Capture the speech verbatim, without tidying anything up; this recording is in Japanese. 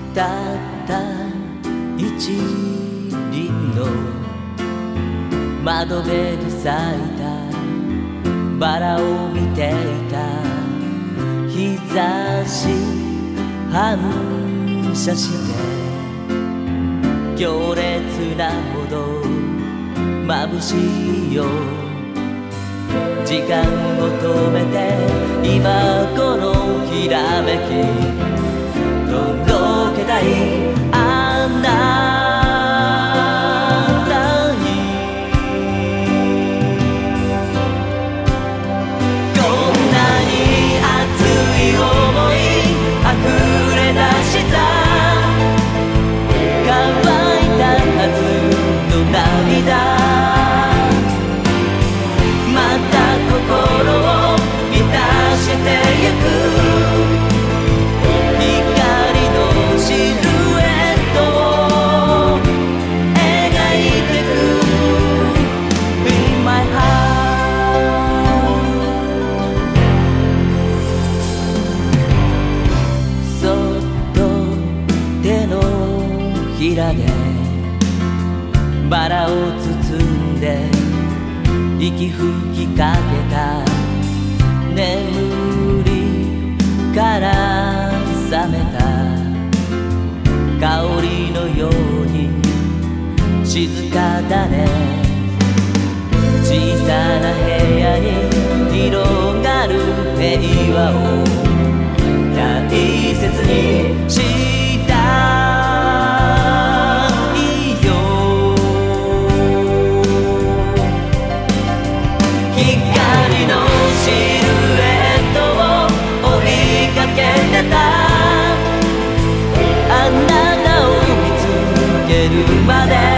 たった一輪の窓辺に咲いたバラを見ていた。日差し反射して強烈なほど眩しいよ。時間を止めて今このひらめき届けたいあなたに。こんなに熱い想い溢れ出した乾いたはずの涙。ひらでバラを包んで息吹きかけた。眠りから覚めた香りのように静かだね。小さな部屋に広がる平和を大切にしたまで